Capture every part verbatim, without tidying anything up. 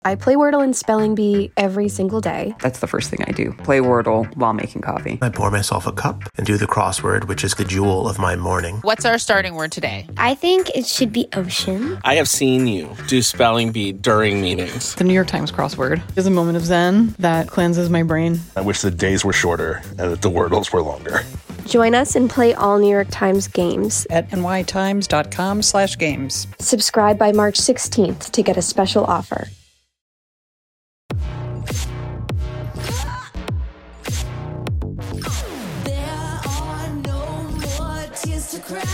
I play Wordle and Spelling Bee every single day. That's the first thing I do. Play Wordle while making coffee. I pour myself a cup and do the crossword, which is the jewel of my morning. What's our starting word today? I think it should be ocean. I have seen you do Spelling Bee during meetings. The New York Times crossword is a moment of zen that cleanses my brain. I wish the days were shorter and that the Wordles were longer. Join us and play all New York Times games at nytimes.com slash games. Subscribe by March sixteenth to get a special offer. To cry.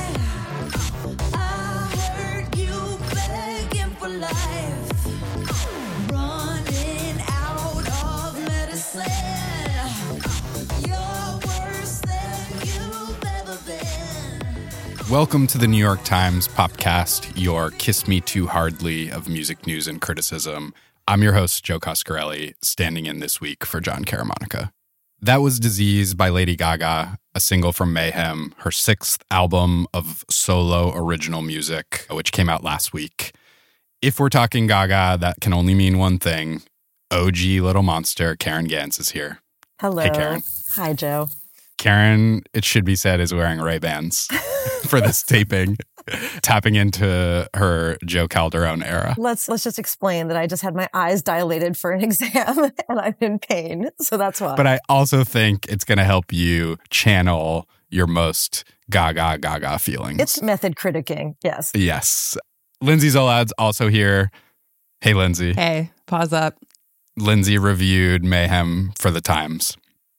I heard you begging for life, running out of medicine. You're worse than you've ever been. Welcome to the New York Times Popcast, your Kiss Me Too Hardly of music news and criticism. I'm your host, Joe Coscarelli, standing in this week for John Caramonica. That was Disease by Lady Gaga, a single from Mayhem, her sixth album of solo original music, which came out last week. If we're talking Gaga, that can only mean one thing. O G Little Monster, Karen Gans is here. Hello. Hey, Karen. Hi, Joe. Karen, it should be said, is wearing Ray-Bans for this taping, tapping into her Joe Calderone era. Let's let's just explain that I just had my eyes dilated for an exam and I'm in pain, so that's why. But I also think it's going to help you channel your most Gaga Gaga feelings. It's method criticking, yes. Yes. Lindsay Zolad's also here. Hey, Lindsay. Hey, pause up. Lindsay reviewed Mayhem for the Times.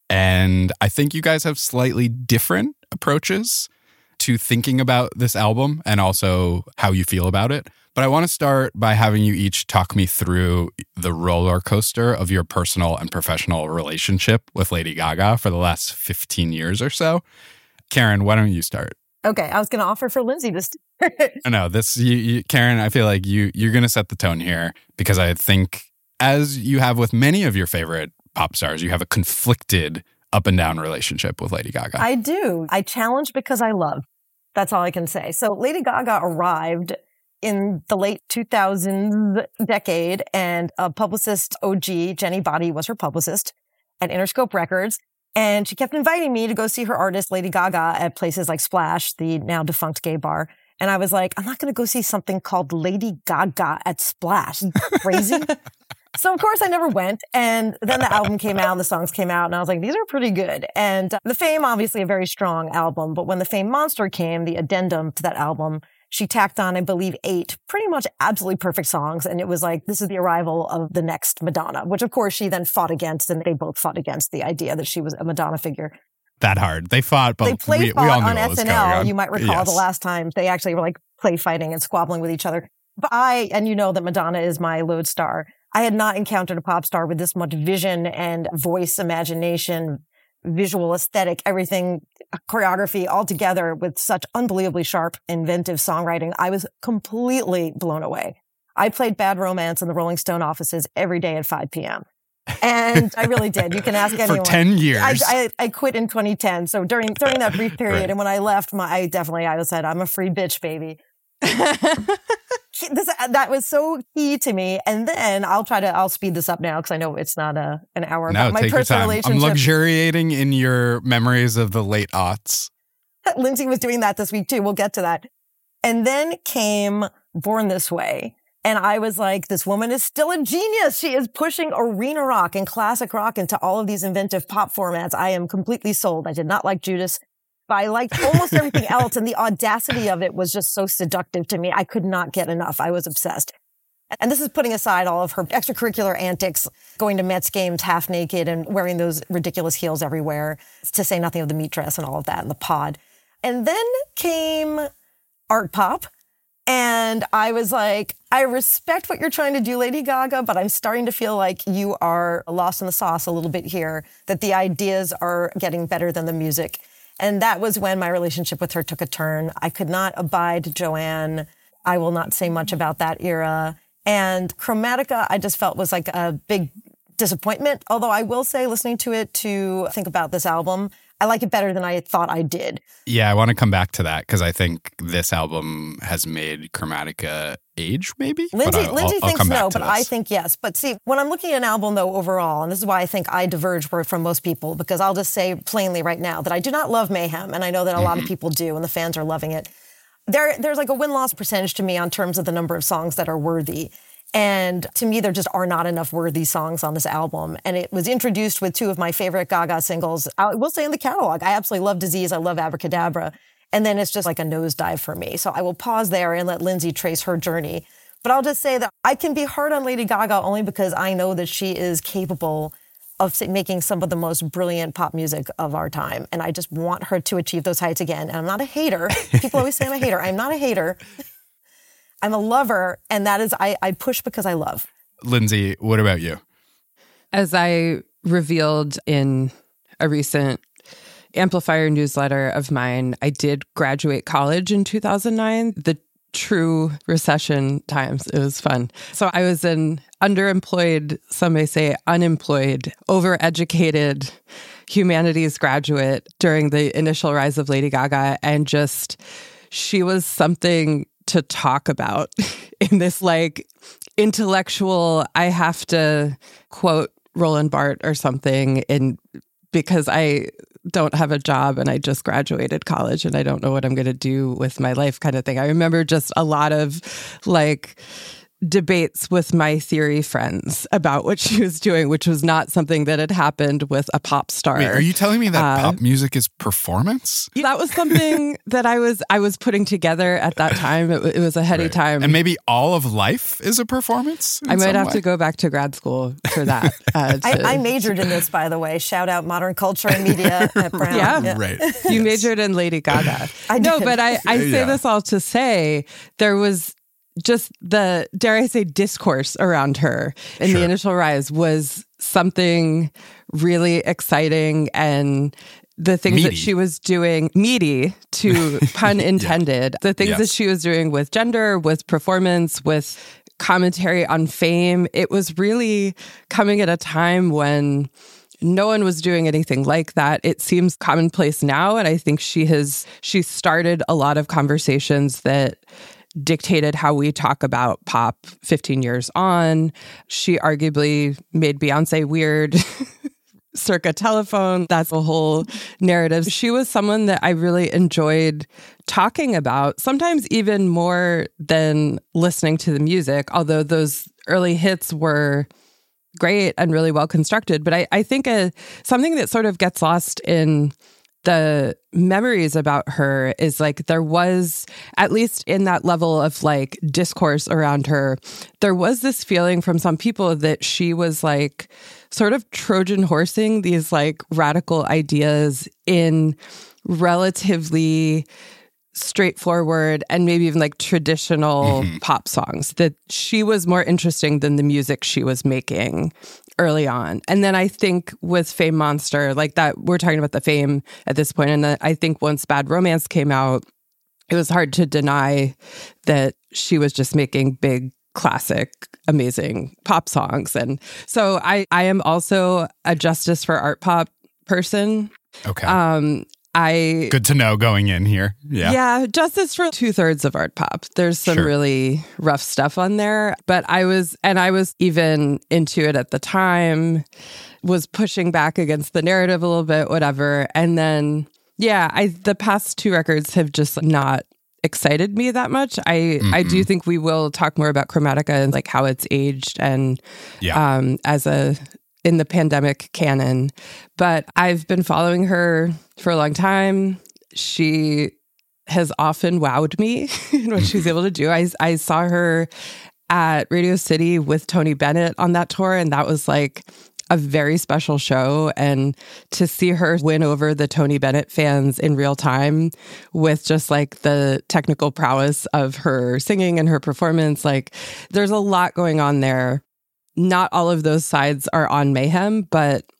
And I think you guys have slightly different approaches to thinking about this album and also how you feel about it. But I want to start by having you each talk me through the roller coaster of your personal and professional relationship with Lady Gaga for the last fifteen years or so. Karen, why don't you start? Okay, I was going to offer for Lindsay to start. No, this, you, you, Karen, I feel like you, you're going to set the tone here because I think, as you have with many of your favorite pop stars, you have a conflicted up and down relationship with Lady Gaga. I do. I challenge because I love. That's all I can say. So Lady Gaga arrived in the late two thousands decade, and a publicist, O G, Jenny Body, was her publicist at Interscope Records. And she kept inviting me to go see her artist, Lady Gaga, at places like Splash, the now defunct gay bar. And I was like, I'm not going to go see something called Lady Gaga at Splash. Crazy? So, of course, I never went. And then the album came out, the songs came out, and I was like, these are pretty good. And uh, The Fame, obviously a very strong album. But when The Fame Monster came, the addendum to that album, she tacked on, I believe, eight pretty much absolutely perfect songs. And it was like, this is the arrival of the next Madonna, which, of course, she then fought against. And they both fought against the idea that she was a Madonna figure. That hard. They fought, but they play we, fought we all knew on what was S N going L. on. You might recall Yes. the last time they actually were like play fighting and squabbling with each other. But I, and you know that Madonna is my lodestar. I had not encountered a pop star with this much vision and voice, imagination, visual aesthetic, everything, choreography all together with such unbelievably sharp, inventive songwriting. I was completely blown away. I played Bad Romance in the Rolling Stone offices every day at five p.m. And I really did. You can ask anyone. For ten years. I, I, I quit in twenty ten. So during during that brief period, right. And when I left, my I definitely I said, I'm a free bitch, baby. This, that was so key to me. And then I'll try to, I'll speed this up now because I know it's not a, an hour. No, about my take your personal time. relationship. I'm luxuriating in your memories of the late aughts. Lindsay was doing that this week too. We'll get to that. And then came Born This Way. And I was like, this woman is still a genius. She is pushing arena rock and classic rock into all of these inventive pop formats. I am completely sold. I did not like Judas, but I liked almost everything else. And the audacity of it was just so seductive to me. I could not get enough. I was obsessed. And this is putting aside all of her extracurricular antics, going to Mets games half naked and wearing those ridiculous heels everywhere, to say nothing of the meat dress and all of that and the pod. And then came art pop. And I was like, I respect what you're trying to do, Lady Gaga, but I'm starting to feel like you are lost in the sauce a little bit here, that the ideas are getting better than the music. And that was when my relationship with her took a turn. I could not abide Joanne. I will not say much about that era. And Chromatica, I just felt was like a big disappointment. Although I will say, listening to it to think about this album, I like it better than I thought I did. Yeah, I want to come back to that because I think this album has made Chromatica age, maybe? Lindsay, I'll, Lindsay I'll, thinks I'll no, but this. I think yes. But see, when I'm looking at an album, though, overall, and this is why I think I diverge from most people, because I'll just say plainly right now that I do not love Mayhem, and I know that a mm-hmm. lot of people do, and the fans are loving it. There, There's like a win-loss percentage to me on terms of the number of songs that are worthy. And to me, there just are not enough worthy songs on this album. And it was introduced with two of my favorite Gaga singles, I will say, in the catalog. I absolutely love Disease. I love Abracadabra. And then it's just like a nosedive for me. So I will pause there and let Lindsay trace her journey. But I'll just say that I can be hard on Lady Gaga only because I know that she is capable of making some of the most brilliant pop music of our time. And I just want her to achieve those heights again. And I'm not a hater. People always say I'm a hater. I'm not a hater. I'm a lover, and that is, I, I push because I love. Lindsay, what about you? As I revealed in a recent Amplifier newsletter of mine, I did graduate college in two thousand nine, the true recession times. It was fun. So I was an underemployed, some may say unemployed, overeducated humanities graduate during the initial rise of Lady Gaga, and just, she was something to talk about in this like intellectual, I have to quote Roland Barthes or something, in because I don't have a job and I just graduated college and I don't know what I'm going to do with my life kind of thing. I remember just a lot of like debates with my theory friends about what she was doing, which was not something that had happened with a pop star. Wait, are you telling me that uh, pop music is performance? That was something that I was I was putting together at that time. It, it was a heady right. time. And maybe all of life is a performance? I might have way? to go back to grad school for that. Uh, to, I, I majored in this, by the way. Shout out modern culture and media at Brown. Yeah, yeah. right. You majored in Lady Gaga. I no, did. but I, I say yeah. this all to say there was just the, dare I say, discourse around her in sure. the initial rise was something really exciting, and the things meaty. that she was doing, meaty, to pun intended, yeah. the things yes. that she was doing with gender, with performance, with commentary on fame, it was really coming at a time when no one was doing anything like that. It seems commonplace now, and I think she has, she started a lot of conversations that dictated how we talk about pop fifteen years on. She arguably made Beyonce weird circa Telephone. That's a whole narrative. She was someone that I really enjoyed talking about, sometimes even more than listening to the music, although those early hits were great and really well constructed. But I, I think a, something that sort of gets lost in the memories about her is like there was, at least in that level of like discourse around her, there was this feeling from some people that she was like sort of Trojan horsing these like radical ideas in relatively straightforward and maybe even like traditional mm-hmm. pop songs, that she was more interesting than the music she was making early on. And then I think with Fame Monster, like that, we're talking about the Fame at this point, and I think once Bad Romance came out, it was hard to deny that she was just making big, classic, amazing pop songs. And so I, I am also a Justice for Art Pop person. Okay. Um, I Good to know going in here. Yeah. Yeah, justice for two thirds of art pop. There's some sure. really rough stuff on there. But I was, and I was even into it at the time, was pushing back against the narrative a little bit, whatever. And then, yeah, I the past two records have just not excited me that much. I, mm-hmm. I do think we will talk more about Chromatica and like how it's aged and yeah. um, as a in the pandemic canon. But I've been following her for a long time. She has often wowed me in what she's able to do. I, I saw her at Radio City with Tony Bennett on that tour, and that was like a very special show. And to see her win over the Tony Bennett fans in real time with just like the technical prowess of her singing and her performance, like there's a lot going on there. Not all of those sides are on Mayhem, but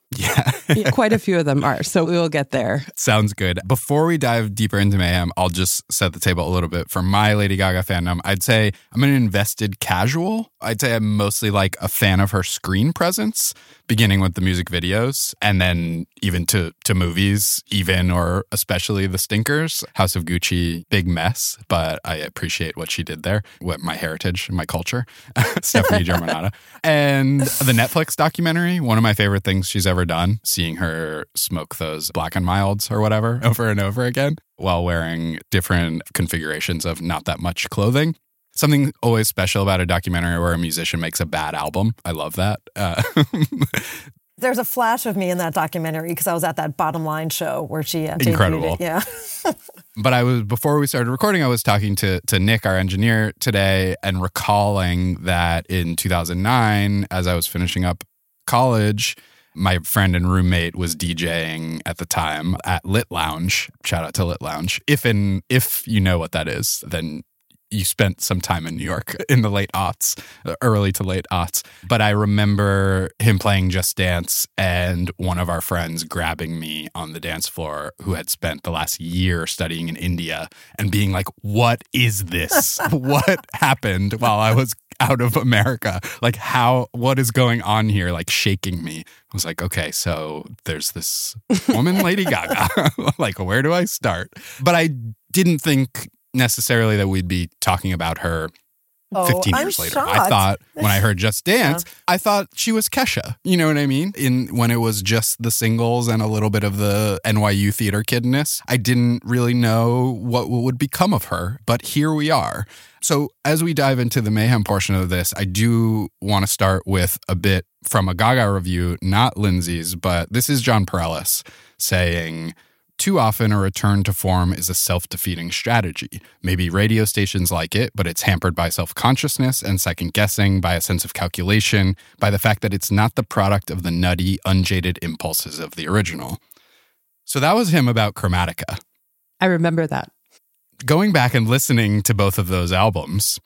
Yeah. Yeah, quite a few of them are. So we will get there. Sounds good. Before we dive deeper into Mayhem, I'll just set the table a little bit for my Lady Gaga fandom. I'd say I'm an invested casual. I'd say I'm mostly like a fan of her screen presence, beginning with the music videos and then even to, to movies, even or especially The Stinkers. House of Gucci, big mess, but I appreciate what she did there, what my heritage and my culture. Stephanie Germanotta. And the Netflix documentary, one of my favorite things she's ever done, seeing her smoke those Black and Milds or whatever over and over again while wearing different configurations of not that much clothing. Something always special about a documentary where a musician makes a bad album. I love that. Uh, There's a flash of me in that documentary because I was at that Bottom Line show where she uh, incredible. It. Yeah. But I was before we started recording, I was talking to to Nick, our engineer, today, and recalling that in two thousand nine, as I was finishing up college, my friend and roommate was DJing at the time at Lit Lounge. Shout out to Lit Lounge. If in if you know what that is, then you spent some time in New York in the late aughts, early to late aughts. But I remember him playing Just Dance and one of our friends grabbing me on the dance floor who had spent the last year studying in India and being like, what is this? What happened while I was out of America? Like how, what is going on here? Like shaking me. I was like, okay, so there's this woman, Lady Gaga. Like, where do I start? But I didn't think necessarily that we'd be talking about her fifteen oh, years I'm later. shocked. I thought when I heard Just Dance, yeah. I thought she was Kesha. You know what I mean? In when it was just the singles and a little bit of the N Y U theater kidness, I didn't really know what would become of her. But here we are. So as we dive into the Mayhem portion of this, I do want to start with a bit from a Gaga review, not Lindsay's, but this is John Perellis saying, too often, a return to form is a self-defeating strategy. Maybe radio stations like it, but it's hampered by self-consciousness and second-guessing, by a sense of calculation, by the fact that it's not the product of the nutty, unjaded impulses of the original. So that was him about Chromatica. I remember that. Going back and listening to both of those albums,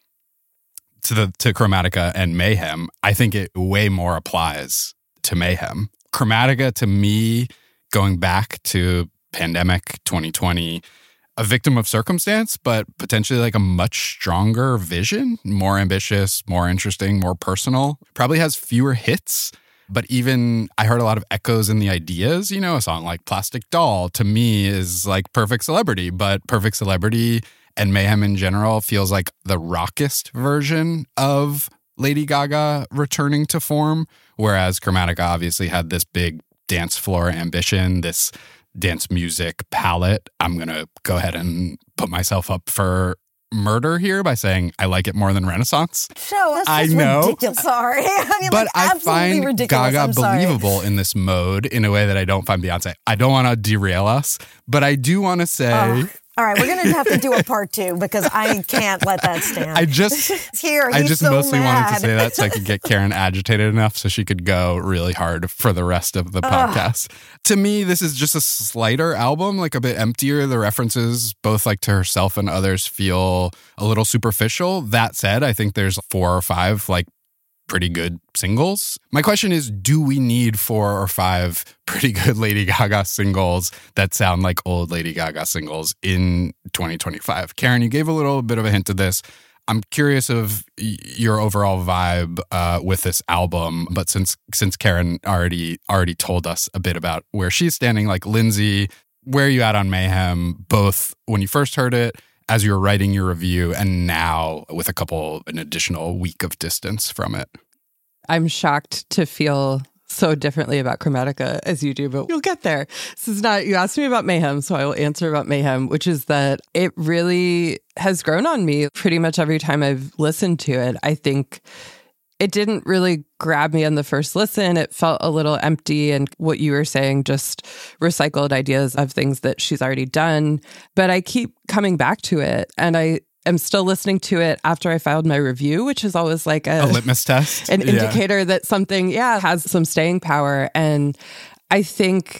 to the to Chromatica and Mayhem, I think it way more applies to Mayhem. Chromatica, to me, going back to pandemic twenty twenty, a victim of circumstance, but potentially like a much stronger vision, more ambitious, more interesting, more personal, probably has fewer hits. But even I heard a lot of echoes in the ideas, you know, a song like Plastic Doll to me is like Perfect Celebrity, but Perfect Celebrity and Mayhem in general feels like the rockest version of Lady Gaga returning to form, whereas Chromatica obviously had this big dance floor ambition, this dance music palette. I'm going to go ahead and put myself up for murder here by saying I like it more than Renaissance. Show, that's I just know. ridiculous. Sorry. I mean, but like, I absolutely find ridiculous. Gaga I'm sorry. believable in this mode in a way that I don't find Beyonce. I don't want to derail us, but I do want to say... Oh. All right, we're going to have to do a part two because I can't let that stand. I just Here, I just so mostly mad. wanted to say that so I could get Karen agitated enough so she could go really hard for the rest of the podcast. To me, this is just a slighter album, like a bit emptier. The references, both like to herself and others, feel a little superficial. That said, I think there's four or five like pretty good singles. My question is, do we need four or five pretty good Lady Gaga singles that sound like old Lady Gaga singles in twenty twenty-five? Karen, you gave a little bit of a hint to this. I'm curious of your overall vibe uh, with this album, but since since Karen already already told us a bit about where she's standing, like Lindsay, where are you at on Mayhem, both when you first heard it, as you were writing your review, and now with a couple, an additional week of distance from it? I'm shocked to feel so differently about Chromatica as you do, but you'll get there. This is not, you asked me about Mayhem, so I will answer about Mayhem, which is that it really has grown on me pretty much every time I've listened to it. I think it didn't really grab me on the first listen. It felt a little empty, and what you were saying, just recycled ideas of things that she's already done. But I keep coming back to it, and I am still listening to it after I filed my review, which is always like a, a litmus test, an yeah. indicator that something, yeah, has some staying power. And I think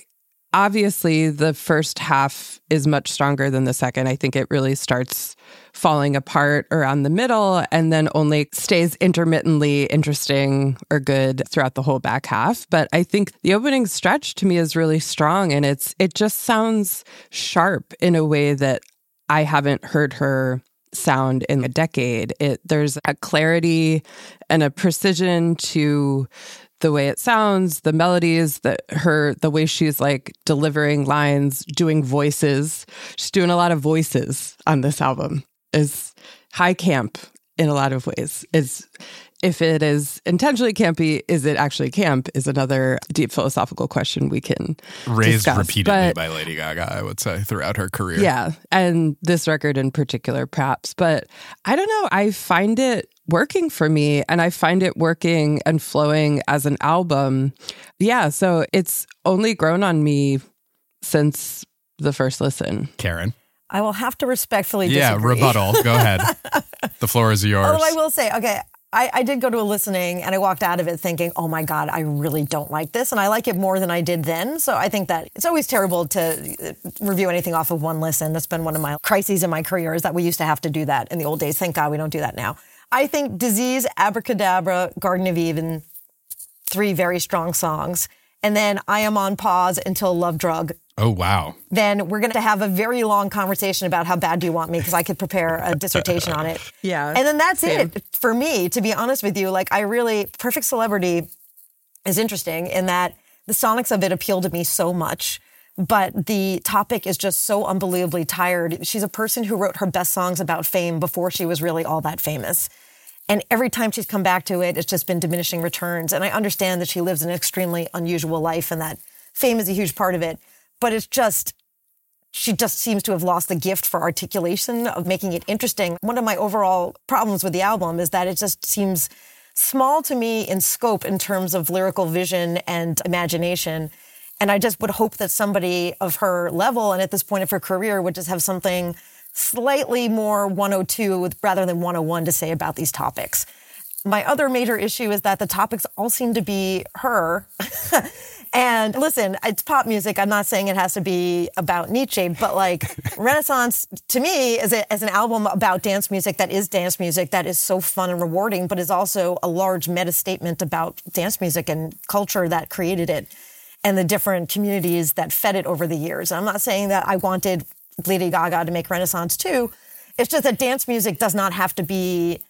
obviously the first half is much stronger than the second. I think it really starts falling apart around the middle and then only stays intermittently interesting or good throughout the whole back half. But I think the opening stretch to me is really strong, and it's it just sounds sharp in a way that I haven't heard her sound in a decade. It there's a clarity and a precision to the way it sounds, the melodies, that her, the way she's like delivering lines, doing voices. She's doing a lot of voices on this album. Is high camp in a lot of ways. Is if it is intentionally campy, is it actually camp? Is another deep philosophical question we can raised discuss. repeatedly but, by Lady Gaga, I would say, throughout her career. Yeah, and this record in particular, perhaps. But I don't know. I find it working for me, and I find it working and flowing as an album. Yeah, so it's only grown on me since the first listen. Karen? I will have to respectfully disagree. Yeah, rebuttal. Go ahead. The floor is yours. Although I will say, okay, I, I did go to a listening and I walked out of it thinking, oh my God, I really don't like this. And I like it more than I did then. So I think that it's always terrible to review anything off of one listen. That's been one of my crises in my career, is that we used to have to do that in the old days. Thank God we don't do that now. I think Disease, Abracadabra, Garden of Eden, three very strong songs. And then I Am on Pause Until Love Drug. Oh, wow. Then we're going to have a very long conversation about How Bad Do You Want Me, because I could prepare a dissertation on it. Yeah. And then that's same. it for me, to be honest with you. Like, I really, Perfect Celebrity is interesting in that the sonics of it appeal to me so much, but the topic is just so unbelievably tired. She's a person who wrote her best songs about fame before she was really all that famous. And every time she's come back to it, it's just been diminishing returns. And I understand that she lives an extremely unusual life and that fame is a huge part of it. But it's just, she just seems to have lost the gift for articulation, of making it interesting. One of my overall problems with the album is that it just seems small to me in scope in terms of lyrical vision and imagination. And I just would hope that somebody of her level and at this point of her career would just have something slightly more one oh two rather than one oh one to say about these topics. My other major issue is that the topics all seem to be her. And listen, it's pop music. I'm not saying it has to be about Nietzsche, but like Renaissance to me is a, as an album about dance music that is dance music that is so fun and rewarding, but is also a large meta statement about dance music and culture that created it and the different communities that fed it over the years. And I'm not saying that I wanted Lady Gaga to make Renaissance too. It's just that dance music does not have to be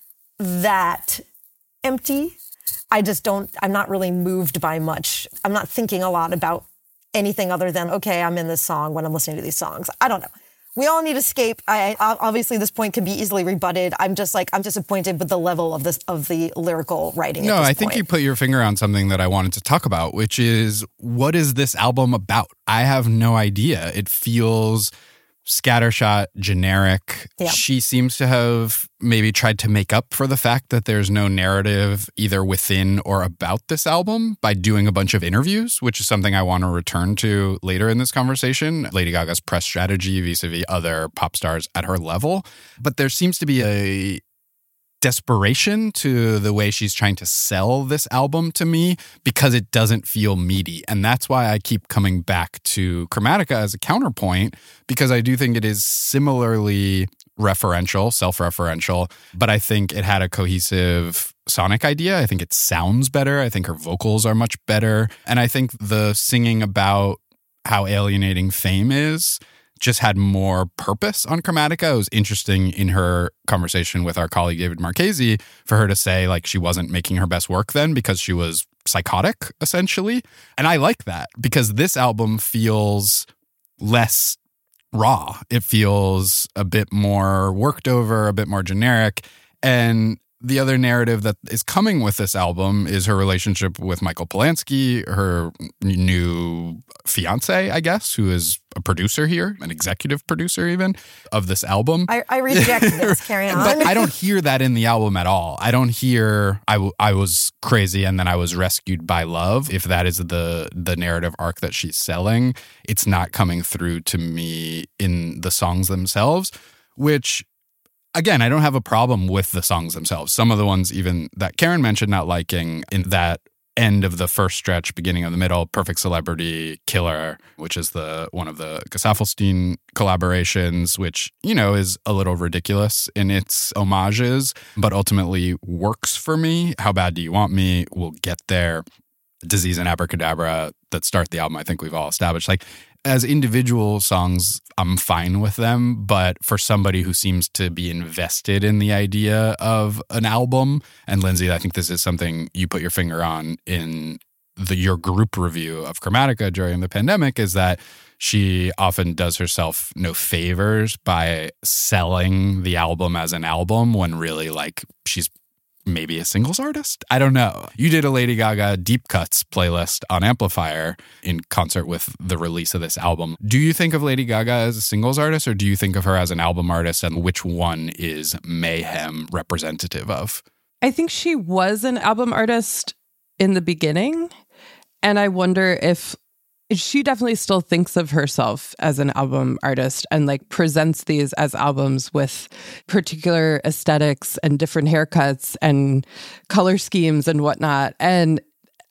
that empty. I just don't, I'm not really moved by much. I'm not thinking a lot about anything other than, okay, I'm in this song when I'm listening to these songs. I don't know. We all need escape. I, obviously, this point can be easily rebutted. I'm just like, I'm disappointed with the level of this, of the lyrical writing. No, at this I think point. you put your finger on something that I wanted to talk about, which is, what is this album about? I have no idea. It feels scattershot, generic. Yeah. She seems to have maybe tried to make up for the fact that there's no narrative either within or about this album by doing a bunch of interviews, which is something I want to return to later in this conversation. Lady Gaga's press strategy vis-a-vis other pop stars at her level. But there seems to be a desperation to the way she's trying to sell this album to me because it doesn't feel meaty. And that's why I keep coming back to Chromatica as a counterpoint, because I do think it is similarly referential, self-referential, but I think it had a cohesive sonic idea. I think it sounds better. I think her vocals are much better. And I think the singing about how alienating fame is just had more purpose on Chromatica. It was interesting in her conversation with our colleague David Marchese for her to say like she wasn't making her best work then because she was psychotic, essentially. And I like that because this album feels less raw. It feels a bit more worked over, a bit more generic. And the other narrative that is coming with this album is her relationship with Michael Polanski, her new fiance, I guess, who is a producer here, an executive producer even, of this album. I, I reject this. Carry on. But I don't hear that in the album at all. I don't hear I, w- I was crazy and then I was rescued by love. If that is the the narrative arc that she's selling, it's not coming through to me in the songs themselves, which... Again, I don't have a problem with the songs themselves. Some of the ones even that Karen mentioned not liking, in that end of the first stretch, beginning of the middle, Perfect Celebrity, Killer, which is the one of the Gesaffelstein collaborations, which, you know, is a little ridiculous in its homages, but ultimately works for me. How Bad Do You Want Me? We'll get there. Disease and Abracadabra that start the album, I think we've all established. Like, as individual songs, I'm fine with them, but for somebody who seems to be invested in the idea of an album, and Lindsay, I think this is something you put your finger on in the your group review of Chromatica during the pandemic, is that she often does herself no favors by selling the album as an album when really, like, she's maybe a singles artist? I don't know. You did a Lady Gaga Deep Cuts playlist on Amplifier in concert with the release of this album. Do you think of Lady Gaga as a singles artist, or do you think of her as an album artist, and which one is Mayhem representative of? I think she was an album artist in the beginning, and I wonder if she definitely still thinks of herself as an album artist and like presents these as albums with particular aesthetics and different haircuts and color schemes and whatnot. And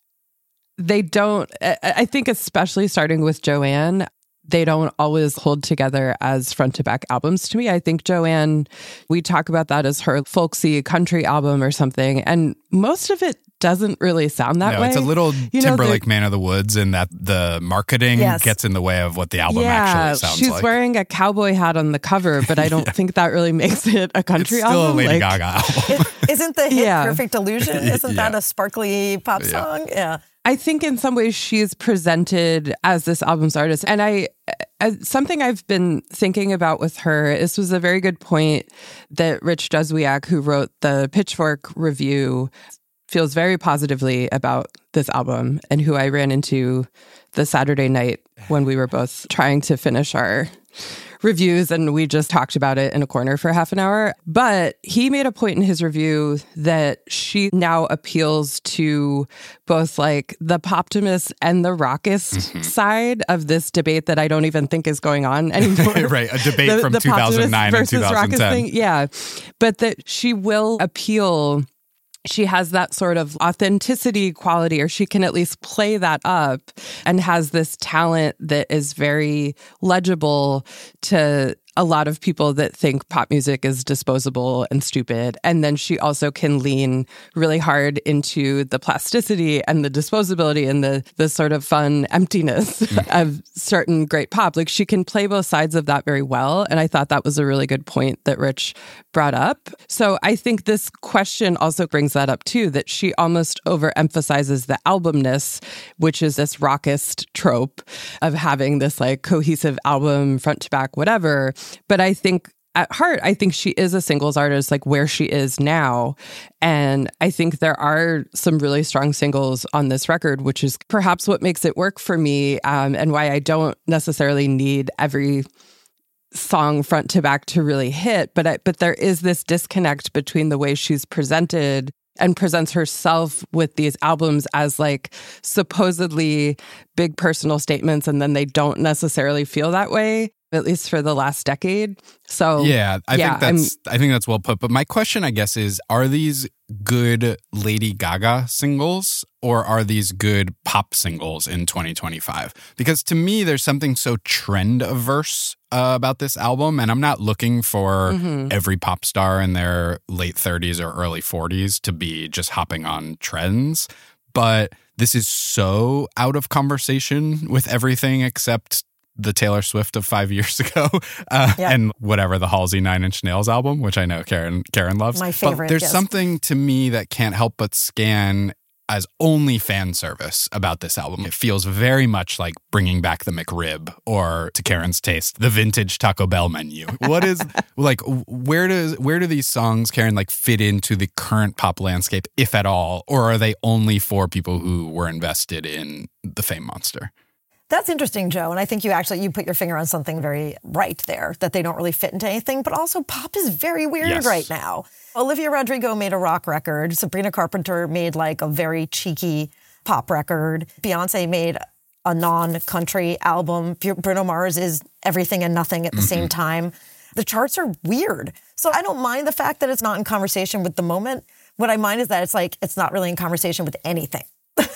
they don't, I think especially starting with Joanne, they don't always hold together as front to back albums to me. I think Joanne, we talk about that as her folksy country album or something. And most of it doesn't really sound that no, way. It's a little you Timberlake Man of the Woods in that the marketing yes. gets in the way of what the album yeah, actually sounds she's like. She's wearing a cowboy hat on the cover, but I don't yeah. think that really makes it a country it's still album. a Lady like, Gaga album. Isn't the hit yeah. Perfect Illusion? Isn't yeah. that a sparkly pop song? Yeah. yeah. I think in some ways she's presented as this album's artist. And I, as something I've been thinking about with her, this was a very good point that Rich Juzwiak, who wrote the Pitchfork review, feels very positively about this album, and who I ran into the Saturday night when we were both trying to finish our reviews, and we just talked about it in a corner for half an hour. But he made a point in his review that she now appeals to both like the poptimist and the rockist mm-hmm. side of this debate that I don't even think is going on anymore. Right, a debate the, from the two thousand nine and two thousand ten. Thing. Yeah, but that she will appeal. She has that sort of authenticity quality, or she can at least play that up, and has this talent that is very legible to a lot of people that think pop music is disposable and stupid. And then she also can lean really hard into the plasticity and the disposability and the the sort of fun emptiness mm. of certain great pop. Like, she can play both sides of that very well. And I thought that was a really good point that Rich brought up. So I think this question also brings that up too, that she almost overemphasizes the albumness, which is this rockist trope of having this like cohesive album, front to back, whatever. But I think at heart, I think she is a singles artist, like where she is now. And I think there are some really strong singles on this record, which is perhaps what makes it work for me, um, and why I don't necessarily need every song front to back to really hit. But I, but there is this disconnect between the way she's presented and presents herself with these albums as like supposedly big personal statements, and then they don't necessarily feel that way, at least for the last decade. So yeah, I yeah, think that's I'm, I think that's well put. But my question, I guess, is: are these good Lady Gaga singles, or are these good pop singles in twenty twenty-five? Because to me, there's something so trend averse uh, about this album, and I'm not looking for mm-hmm. every pop star in their late thirties or early forties to be just hopping on trends. But this is so out of conversation with everything except the Taylor Swift of five years ago, uh, yep. and whatever, the Halsey Nine Inch Nails album, which I know Karen Karen loves. My favorite. But there's yes. something to me that can't help but scan as only fan service about this album. It feels very much like bringing back the McRib, or, to Karen's taste, the vintage Taco Bell menu. What is like? Where does where do these songs, Karen, like fit into the current pop landscape, if at all, or are they only for people who were invested in the Fame monster? That's interesting, Joe. And I think you actually, you put your finger on something very right there, that they don't really fit into anything. But also pop is very weird yes. right now. Olivia Rodrigo made a rock record. Sabrina Carpenter made like a very cheeky pop record. Beyonce made a non-country album. Bruno Mars is everything and nothing at the mm-hmm. same time. The charts are weird. So I don't mind the fact that it's not in conversation with the moment. What I mind is that it's like, it's not really in conversation with anything.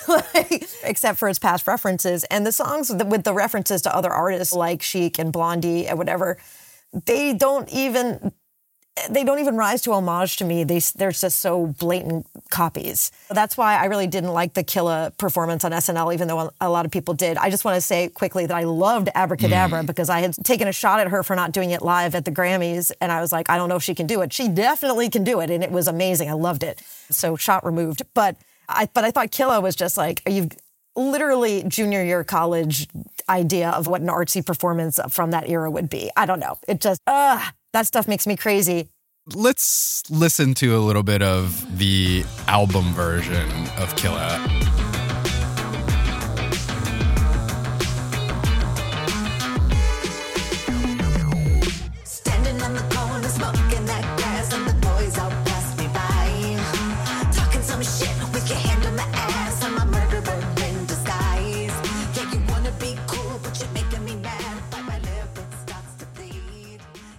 like, except for its past references. And the songs with the references to other artists like Chic and Blondie and whatever, they don't even... They don't even rise to homage to me. They, they're just so blatant copies. That's why I really didn't like the Killa performance on S N L, even though a lot of people did. I just want to say quickly that I loved Abracadabra mm. because I had taken a shot at her for not doing it live at the Grammys. And I was like, I don't know if she can do it. She definitely can do it. And it was amazing. I loved it. So shot removed. But I, but I thought Killa was just like, you've literally junior year college idea of what an artsy performance from that era would be. I don't know. It just, ugh. That stuff makes me crazy. Let's listen to a little bit of the album version of Killa. Standing on the corner, smoking that gas, and the boys all pass me by. Talking some shit with your hand on my ass. I'm a murderer in disguise. Yeah, you wanna be cool, but you're making me mad. By my lip, it starts to bleed.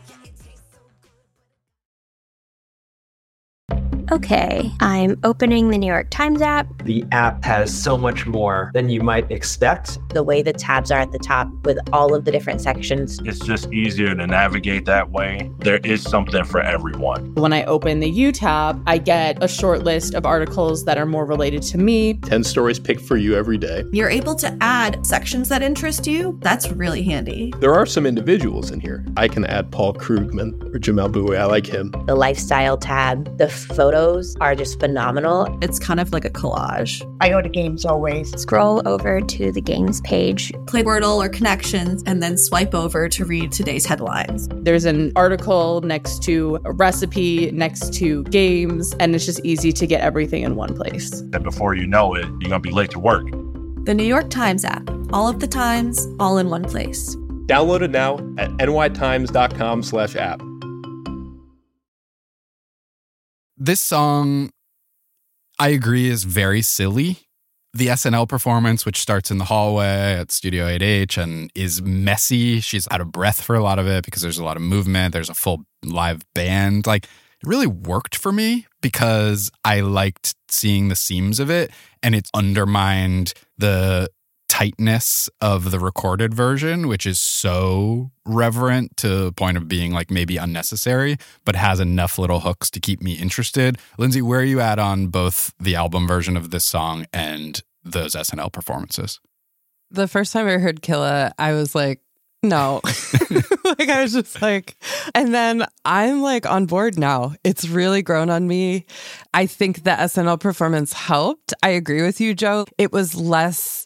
Okay, I'm opening the New York Times app. The app has so much more than you might expect. The way the tabs are at the top with all of the different sections. It's just easier to navigate that way. There is something for everyone. When I open the U tab, I get a short list of articles that are more related to me. ten stories picked for you every day. You're able to add sections that interest you. That's really handy. There are some individuals in here. I can add Paul Krugman or Jamel Bowie. I like him. The lifestyle tab, the photos are just phenomenal. It's kind of like a collage. I go to games always. Scroll over to the games page. Play Wordle or Connections, and then swipe over to read today's headlines. There's an article next to a recipe, next to games, and it's just easy to get everything in one place. And before you know it, you're going to be late to work. The New York Times app. All of the times, all in one place. Download it now at nytimes.com slash app. This song, I agree, is very silly. The S N L performance, which starts in the hallway at Studio eight H and is messy. She's out of breath for a lot of it because there's a lot of movement. There's a full live band. Like, it really worked for me because I liked seeing the seams of it, and it undermined the tightness of the recorded version, which is so reverent to the point of being like maybe unnecessary, but has enough little hooks to keep me interested. Lindsay, where are you at on both the album version of this song and those S N L performances? The first time I heard Killa, I was like, no. Like, I was just like, and then I'm like on board now. It's really grown on me. I think the S N L performance helped. I agree with you, Joe. It was less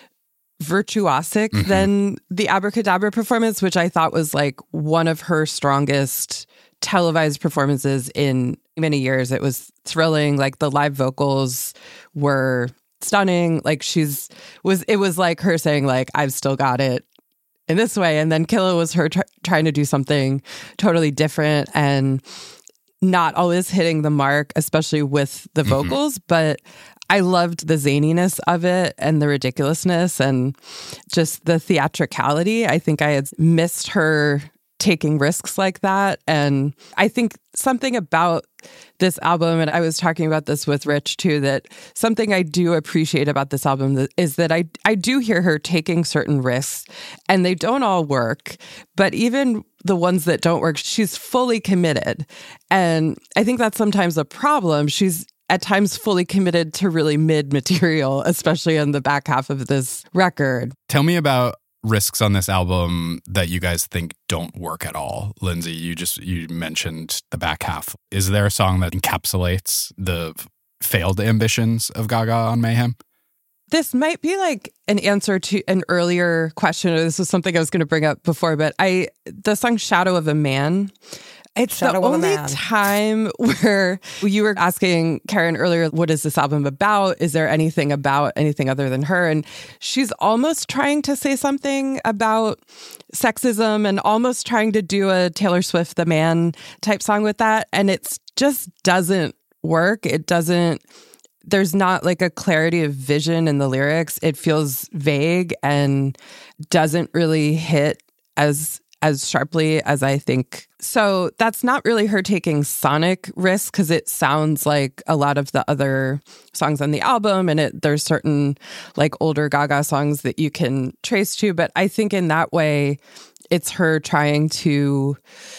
virtuosic mm-hmm. than the Abracadabra performance, which I thought was like one of her strongest televised performances in many years. It was thrilling. Like, the live vocals were stunning. Like, she's was it was like her saying like, I've still got it in this way. And then Killa was her tr- trying to do something totally different and not always hitting the mark, especially with the mm-hmm. vocals. But I loved the zaniness of it and the ridiculousness and just the theatricality. I think I had missed her taking risks like that. And I think something about this album, and I was talking about this with Rich too, that something I do appreciate about this album is that I, I do hear her taking certain risks, and they don't all work. But even the ones that don't work, she's fully committed. And I think that's sometimes a problem. She's at times fully committed to really mid material, especially on the back half of this record. Tell me about risks on this album that you guys think don't work at all. Lindsay, you just you mentioned the back half. Is there a song that encapsulates the failed ambitions of Gaga on Mayhem? This might be like an answer to an earlier question, or this was something I was going to bring up before, but I the song Shadow of a Man, it's Shadow the only time where you were asking Karen earlier, what is this album about? Is there anything about anything other than her? And she's almost trying to say something about sexism and almost trying to do a Taylor Swift, The Man type song with that. And it just doesn't work. It doesn't, there's not like a clarity of vision in the lyrics. It feels vague and doesn't really hit as as sharply as I think. So that's not really her taking sonic risks, because it sounds like a lot of the other songs on the album, and it there's certain like older Gaga songs that you can trace to. But I think in that way, it's her trying to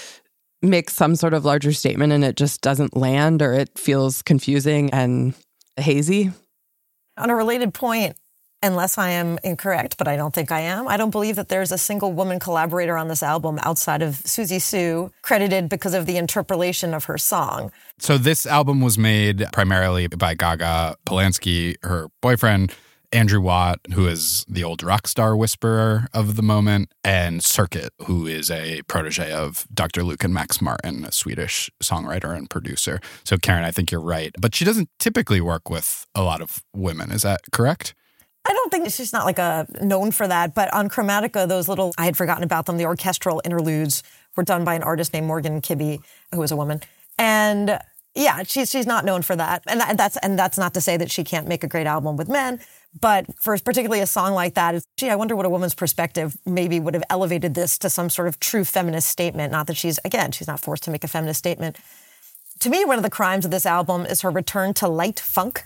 make some sort of larger statement, and it just doesn't land, or it feels confusing and hazy. On a related point, unless I am incorrect, but I don't think I am, I don't believe that there's a single woman collaborator on this album outside of Susie Sue credited because of the interpolation of her song. So this album was made primarily by Gaga Polanski, her boyfriend, Andrew Watt, who is the old rock star whisperer of the moment, and Circuit, who is a protege of Doctor Luke and Max Martin, a Swedish songwriter and producer. So Karen, I think you're right. But she doesn't typically work with a lot of women. Is that correct? I don't think she's not like a known for that, but on Chromatica, those little, I had forgotten about them, the orchestral interludes were done by an artist named Morgan Kibbe, who was a woman. And yeah, she's she's not known for that. And that's and that's not to say that she can't make a great album with men, but for particularly a song like that, it's, gee, I wonder what a woman's perspective maybe would have elevated this to some sort of true feminist statement. Not that she's, again, she's not forced to make a feminist statement. To me, one of the crimes of this album is her return to light funk,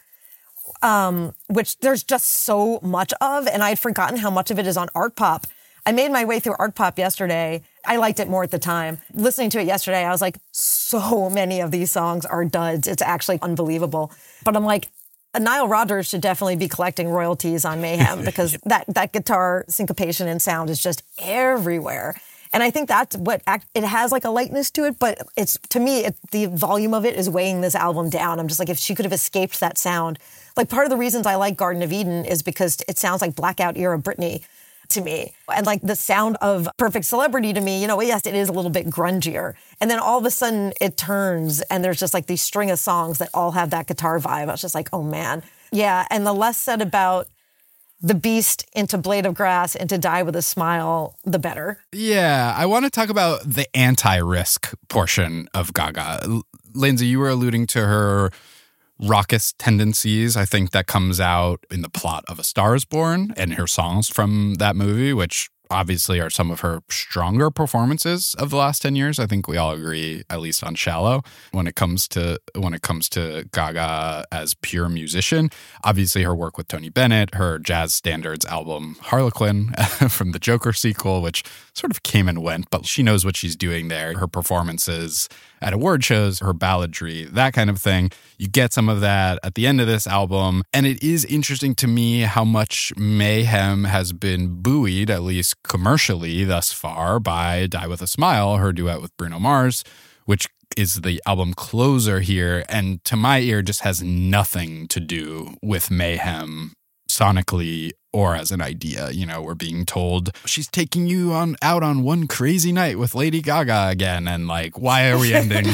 um, which there's just so much of, and I had forgotten how much of it is on Art Pop. I made my way through Art Pop yesterday. I liked it more at the time. Listening to it yesterday, I was like, so many of these songs are duds. It's actually unbelievable. But I'm like, Nile Rodgers should definitely be collecting royalties on Mayhem, because that, that guitar syncopation and sound is just everywhere. And I think that's what, act, it has like a lightness to it, but it's, to me, it, the volume of it is weighing this album down. I'm just like, if she could have escaped that sound. Like, part of the reasons I like Garden of Eden is because it sounds like Blackout era Britney to me. And like the sound of Perfect Celebrity to me, you know, yes, it is a little bit grungier. And then all of a sudden it turns and there's just like these string of songs that all have that guitar vibe. I was just like, oh man. Yeah. And the less said about the Beast into Blade of Grass into Die with a Smile, the better. Yeah. I want to talk about the anti-risk portion of Gaga. Lindsay, you were alluding to her raucous tendencies. I think that comes out in the plot of A Star is Born and her songs from that movie, which obviously are some of her stronger performances of the last ten years. I think we all agree, at least on Shallow, when it comes to when it comes to Gaga as pure musician. Obviously her work with Tony Bennett, her jazz standards album Harlequin from the Joker sequel, which sort of came and went, but she knows what she's doing there. Her performances at award shows, her balladry, that kind of thing. You get some of that at the end of this album. And it is interesting to me how much Mayhem has been buoyed, at least commercially thus far, by Die With a Smile, her duet with Bruno Mars, which is the album closer here. And to my ear, just has nothing to do with Mayhem sonically or as an idea. You know, we're being told she's taking you on out on one crazy night with Lady Gaga again, and like, why are we ending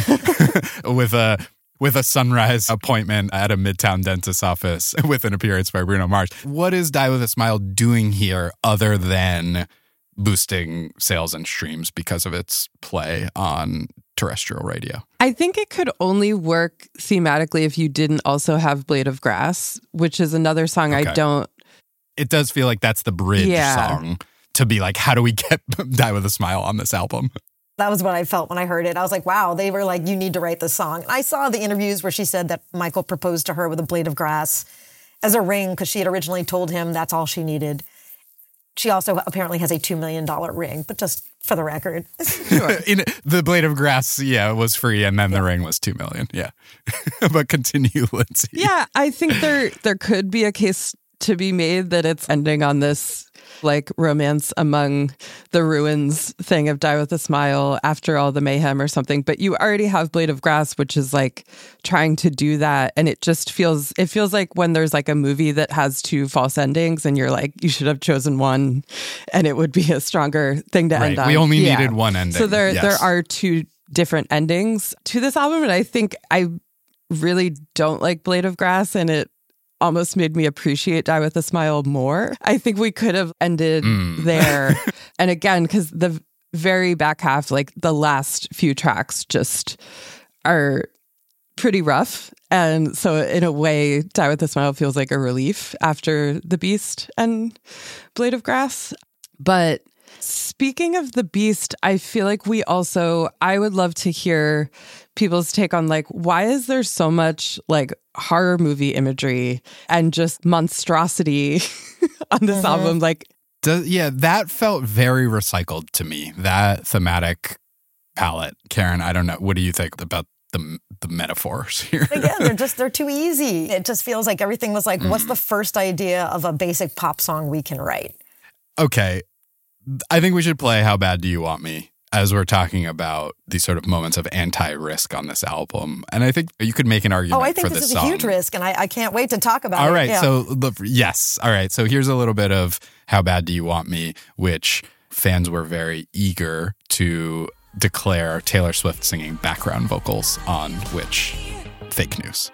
with a with a sunrise appointment at a Midtown dentist's office with an appearance by Bruno Mars? What is Die With a Smile doing here other than boosting sales and streams because of its play on terrestrial radio? I think it could only work thematically if you didn't also have Blade of Grass, which is another song okay. I don't... It does feel like that's the bridge yeah. song to be like, how do we get Die With a Smile on this album? That was what I felt when I heard it. I was like, wow, they were like, you need to write this song. And I saw the interviews where she said that Michael proposed to her with a blade of grass as a ring because she had originally told him that's all she needed. She also apparently has a two million dollars ring, but just for the record. Sure. In, the blade of grass, yeah, was free, and then yeah. the ring was two million dollars. Yeah. But continue, Lindsay. Yeah, I think there there could be a case to be made that it's ending on this like romance among the ruins thing of Die With a Smile after all the mayhem or something. But you already have Blade of Grass, which is like trying to do that. And it just feels, it feels like when there's like a movie that has two false endings and you're like, you should have chosen one and it would be a stronger thing to right. end on. We only yeah. needed one ending. So there, yes. there are two different endings to this album. And I think I really don't like Blade of Grass, and it almost made me appreciate Die With a Smile more. I think we could have ended mm. there. And again, because the very back half, like the last few tracks just are pretty rough. And so in a way, Die With a Smile feels like a relief after The Beast and Blade of Grass. But Speaking of the Beast, I feel like we also, I would love to hear people's take on like, why is there so much like horror movie imagery and just monstrosity on this mm-hmm. album? Like, Does, yeah, that felt very recycled to me, that thematic palette. Karen, I don't know. What do you think about the the metaphors here? Again, they're just, they're too easy. It just feels like everything was like, mm. what's the first idea of a basic pop song we can write? Okay. I think we should play How Bad Do You Want Me as we're talking about these sort of moments of anti-risk on this album. And I think you could make an argument for this song. Oh, I think this this is song. a huge risk, and I, I can't wait to talk about All it. All right, yeah. so look, yes. All right, so here's a little bit of How Bad Do You Want Me, which fans were very eager to declare Taylor Swift singing background vocals on, which fake news.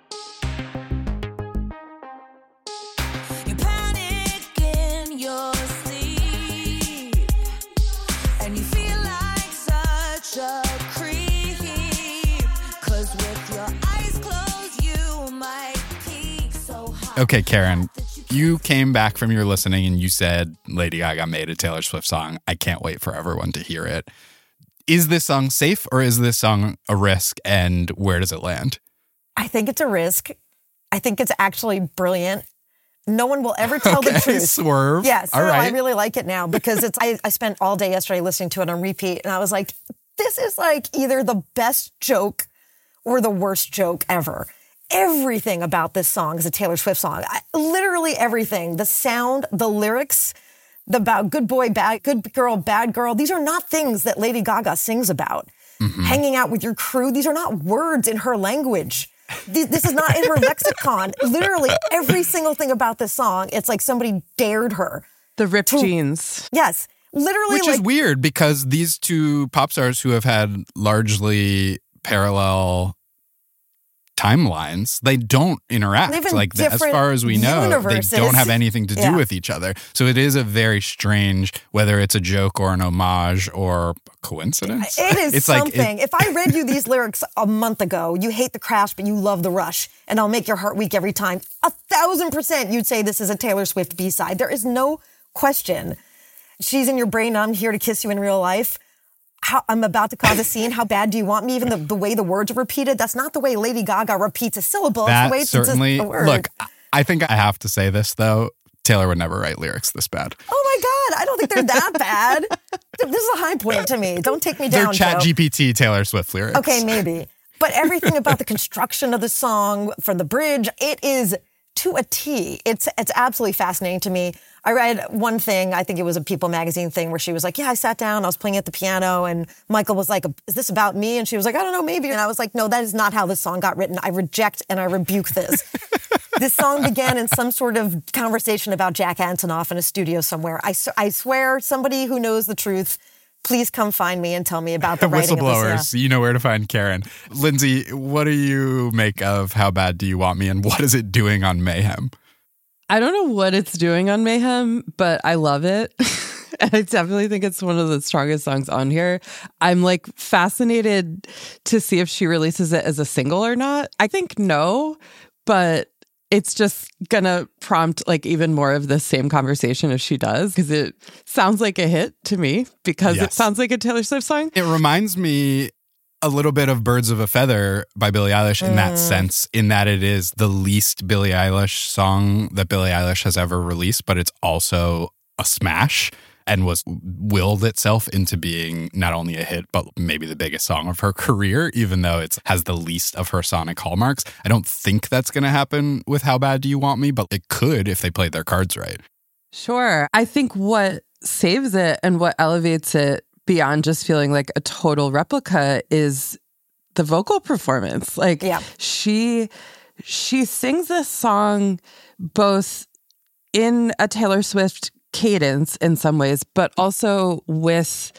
Okay, Karen, you came back from your listening and you said Lady Gaga made a Taylor Swift song. I can't wait for everyone to hear it. Is this song safe or is this song a risk, and where does it land? I think it's a risk. I think it's actually brilliant. No one will ever tell okay, the truth. Swerve. Yes, yeah, so right. I really like it now because it's. I, I spent all day yesterday listening to it on repeat, and I was like, this is like either the best joke or the worst joke ever. Everything about this song is a Taylor Swift song. I, literally everything. The sound, the lyrics, the about good boy, bad, good girl, bad girl. These are not things that Lady Gaga sings about. Mm-hmm. Hanging out with your crew. These are not words in her language. This, this is not in her lexicon. Literally every single thing about this song, it's like somebody dared her. The ripped to, jeans. Yes. Literally. Which like, is weird because these two pop stars who have had largely parallel timelines, they don't interact. Like, as far as we know, universes. They don't have anything to do yeah. with each other. So it is a very strange, whether it's a joke or an homage or a coincidence. It is it's something. Like it, if I read you these lyrics a month ago, you hate the crash, but you love the rush, and I'll make your heart weak every time, a thousand percent you'd say this is a Taylor Swift B-side. There is no question. She's in your brain, I'm here to kiss you in real life. How, I'm about to cause a scene. How bad do you want me? Even the, the way the words are repeated, that's not the way Lady Gaga repeats a syllable. That it's the way certainly, it's a word. Look, I think I have to say this, though. Taylor would never write lyrics this bad. Oh, my God. I don't think they're that bad. This is a high point to me. Don't take me down, They're Chat G P T Taylor Swift lyrics. Okay, maybe. But everything about the construction of the song, from the bridge, it is to a T. It's it's absolutely fascinating to me. I read one thing, I think it was a People magazine thing, where she was like, yeah, I sat down, I was playing at the piano, and Michael was like, is this about me? And she was like, I don't know, maybe. And I was like, no, that is not how this song got written. I reject and I rebuke this. This song began in some sort of conversation about Jack Antonoff in a studio somewhere. I, I swear, somebody who knows the truth, please come find me and tell me about the writing of this. Whistleblowers, yeah. You know where to find Karen. Lindsay, what do you make of How Bad Do You Want Me, and what is it doing on Mayhem? I don't know what it's doing on Mayhem, but I love it. And I definitely think it's one of the strongest songs on here. I'm like fascinated to see if she releases it as a single or not. I think no, but it's just gonna prompt like even more of the same conversation if she does, because it sounds like a hit to me because yes. It sounds like a Taylor Swift song. It reminds me a little bit of Birds of a Feather by Billie Eilish in mm. that sense, in that it is the least Billie Eilish song that Billie Eilish has ever released, but it's also a smash and was willed itself into being not only a hit, but maybe the biggest song of her career, even though it has the least of her sonic hallmarks. I don't think that's going to happen with How Bad Do You Want Me, but it could if they played their cards right. Sure. I think what saves it and what elevates it beyond just feeling like a total replica is the vocal performance. Like yeah. she she sings this song both in a Taylor Swift cadence in some ways, but also with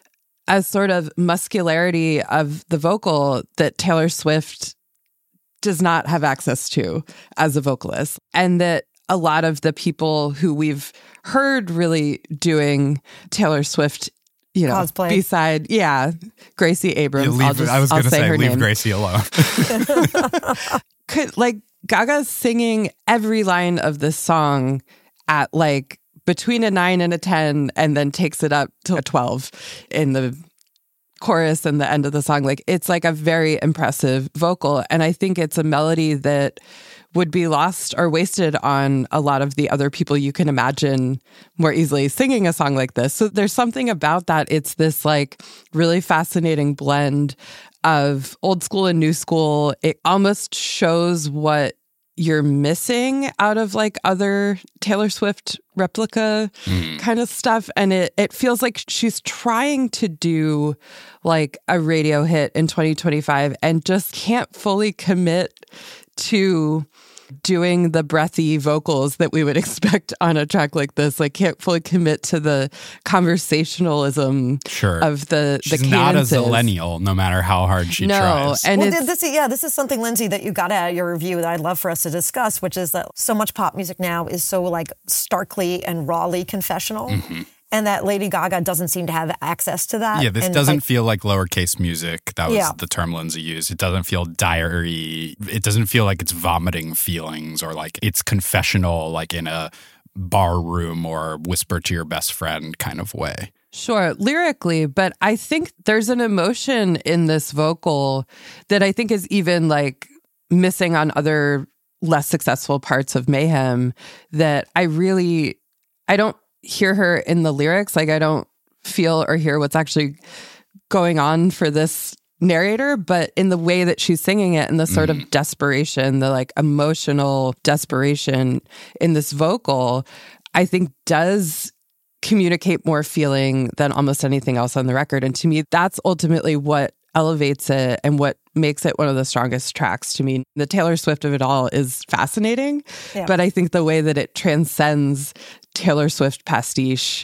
a sort of muscularity of the vocal that Taylor Swift does not have access to as a vocalist. And that a lot of the people who we've heard really doing Taylor Swift, you know, cosplay. B-side, yeah, Gracie Abrams. Yeah, leave, I'll just, I was going to say, say leave name. Gracie alone. Could like Gaga's singing every line of this song at like between a nine and a ten and then takes it up to a twelve in the chorus and the end of the song. Like, it's like a very impressive vocal. And I think it's a melody that would be lost or wasted on a lot of the other people you can imagine more easily singing a song like this. So there's something about that. It's this like really fascinating blend of old school and new school. It almost shows what you're missing out of like other Taylor Swift replica mm. kind of stuff. And it, it feels like she's trying to do like a radio hit in twenty twenty-five and just can't fully commit to doing the breathy vocals that we would expect on a track like this. Like, can't fully commit to the conversationalism sure. of the She's the cadences. Not a zillennial, no matter how hard she no, tries. And well, this, yeah, this is something, Lindsay, that you got at your review that I'd love for us to discuss, which is that so much pop music now is so like starkly and rawly confessional. Mm-hmm. And that Lady Gaga doesn't seem to have access to that. Yeah, this and doesn't like, feel like lowercase music. That was yeah. the term Lindsay used. It doesn't feel diary. It doesn't feel like it's vomiting feelings or like it's confessional, like in a bar room or whisper to your best friend kind of way. Sure, lyrically, but I think there's an emotion in this vocal that I think is even like missing on other less successful parts of Mayhem that I really, I don't hear her in the lyrics. Like, I don't feel or hear what's actually going on for this narrator, but in the way that she's singing it and the sort mm. of desperation, the like emotional desperation in this vocal, I think does communicate more feeling than almost anything else on the record. And to me, that's ultimately what elevates it and what makes it one of the strongest tracks to me. The Taylor Swift of it all is fascinating, yeah. but I think the way that it transcends Taylor Swift pastiche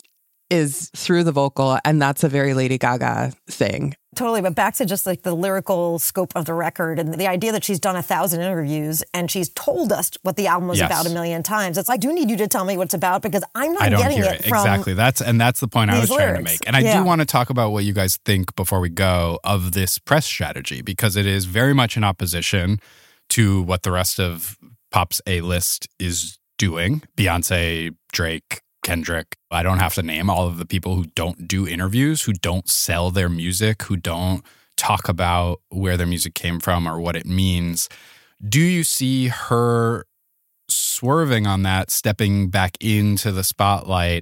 is through the vocal, and that's a very Lady Gaga thing. Totally, but back to just like the lyrical scope of the record and the idea that she's done a thousand interviews and she's told us what the album was yes. about a million times. It's like, I do need you to tell me what it's about because I'm not I don't getting hear it, it. from exactly. That's and that's the point I was lyrics. trying to make. And I yeah. do want to talk about what you guys think before we go of this press strategy, because it is very much in opposition to what the rest of pop's A-list is doing. Beyonce, Drake, Kendrick. I don't have to name all of the people who don't do interviews, who don't sell their music, who don't talk about where their music came from or what it means. Do you see her swerving on that, stepping back into the spotlight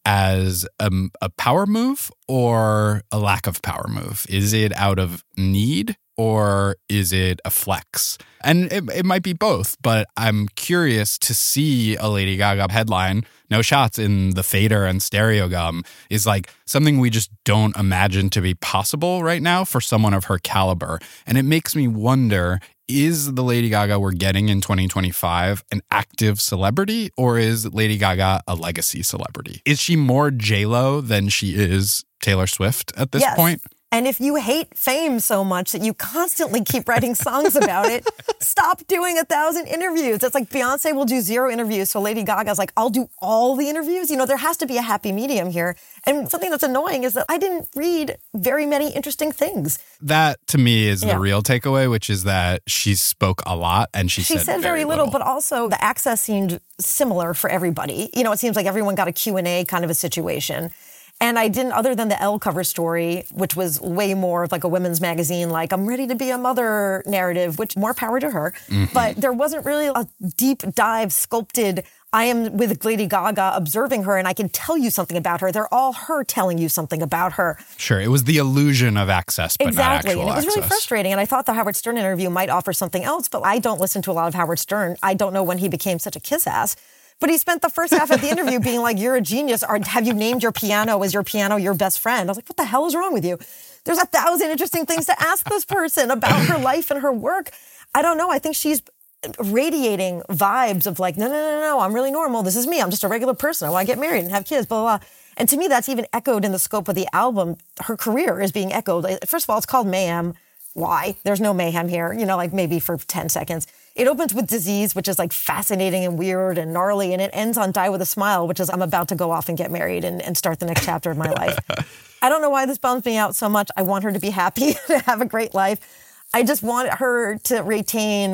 as a, a power move or a lack of power move? Is it out of need or is it a flex? And it, it might be both, but I'm curious to see a Lady Gaga headline, No Shots in the Fader and Stereogum, is like something we just don't imagine to be possible right now for someone of her caliber. And it makes me wonder, is the Lady Gaga we're getting in twenty twenty-five an active celebrity, or is Lady Gaga a legacy celebrity? Is she more J-Lo than she is Taylor Swift at this yes. point? And if you hate fame so much that you constantly keep writing songs about it, stop doing a thousand interviews. It's like Beyonce will do zero interviews, so Lady Gaga's like, I'll do all the interviews. You know, there has to be a happy medium here. And something that's annoying is that I didn't read very many interesting things. That, to me, is yeah. the real takeaway, which is that she spoke a lot and she, she said, said very, very little, little. But also the access seemed similar for everybody. You know, it seems like everyone got a Q and A kind of a situation. And I didn't, other than the Elle cover story, which was way more of like a women's magazine, like I'm ready to be a mother narrative, which more power to her. Mm-hmm. But there wasn't really a deep dive sculpted, I am with Lady Gaga observing her and I can tell you something about her. They're all her telling you something about her. Sure. It was the illusion of access, but exactly. not actual and it was access. really frustrating. And I thought the Howard Stern interview might offer something else, but I don't listen to a lot of Howard Stern. I don't know when he became such a kiss ass. But he spent the first half of the interview being like, you're a genius. Or have you named your piano? Is your piano your best friend? I was like, what the hell is wrong with you? There's a thousand interesting things to ask this person about her life and her work. I don't know. I think she's radiating vibes of like, no, no, no, no, I'm really normal. This is me. I'm just a regular person. I want to get married and have kids, blah, blah, blah. And to me, that's even echoed in the scope of the album. Her career is being echoed. First of all, it's called Mayhem. Why? There's no mayhem here, you know, like maybe for ten seconds. It opens with Disease, which is like fascinating and weird and gnarly, and it ends on Die With a Smile, which is I'm about to go off and get married and, and start the next chapter of my life. I don't know why this bums me out so much. I want her to be happy, to have a great life. I just want her to retain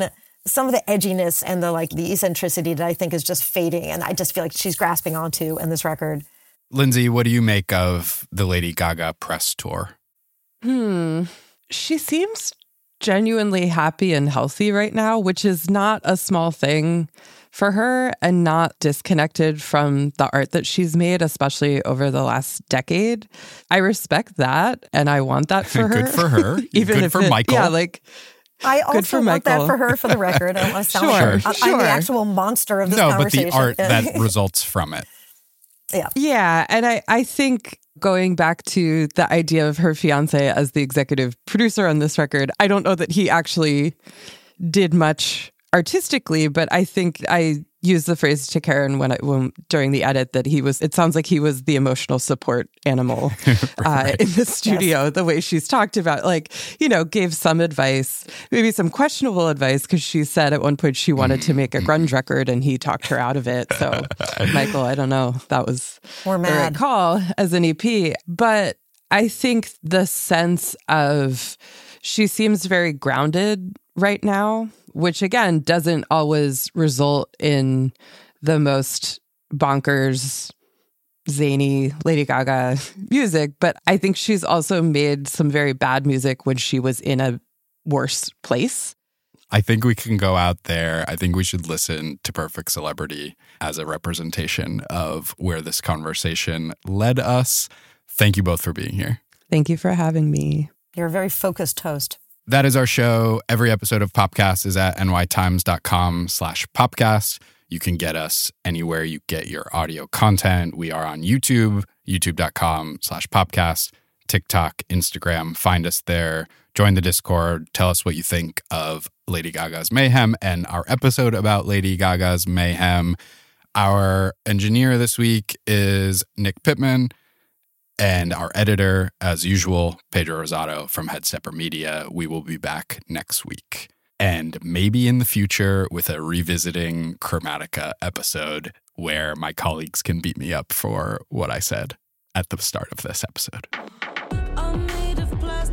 some of the edginess and the like the eccentricity that I think is just fading, and I just feel like she's grasping onto in this record. Lindsay, what do you make of the Lady Gaga press tour? Hmm. She seems genuinely happy and healthy right now, which is not a small thing for her and not disconnected from the art that she's made, especially over the last decade. I respect that and I want that for her. Good for her. Even Good if for it, Michael. Yeah, like I also for want Michael. that for her, for the record. I don't want to sound Sure, like I'm, sure. I'm the actual monster of this no, but conversation. the art that results from it. Yeah. Yeah. And I, I think going back to the idea of her fiance as the executive producer on this record, I don't know that he actually did much artistically, but I think I used the phrase to Karen when I when during the edit that he was, it sounds like he was the emotional support animal right. uh, in the studio, yes. The way she's talked about, like, you know, gave some advice, maybe some questionable advice, because she said at one point she wanted to make a grunge record and he talked her out of it. So, Michael, I don't know, that was We're the mad. right call as an E P. But I think the sense of she seems very grounded right now, which again doesn't always result in the most bonkers, zany Lady Gaga music. But I think she's also made some very bad music when she was in a worse place. I think we can go out there. I think we should listen to Perfect Celebrity as a representation of where this conversation led us. Thank you both for being here. Thank you for having me. You're a very focused host. That is our show. Every episode of Popcast is at nytimes.com slash popcast. You can get us anywhere you get your audio content. We are on YouTube, youtube.com slash popcast, TikTok, Instagram. Find us there. Join the Discord. Tell us what you think of Lady Gaga's Mayhem and our episode about Lady Gaga's Mayhem. Our engineer this week is Nick Pittman. And our editor, as usual, Pedro Rosado from Headstepper Media. We will be back next week. And maybe in the future with a revisiting Chromatica episode where my colleagues can beat me up for what I said at the start of this episode. I'm made of plastic.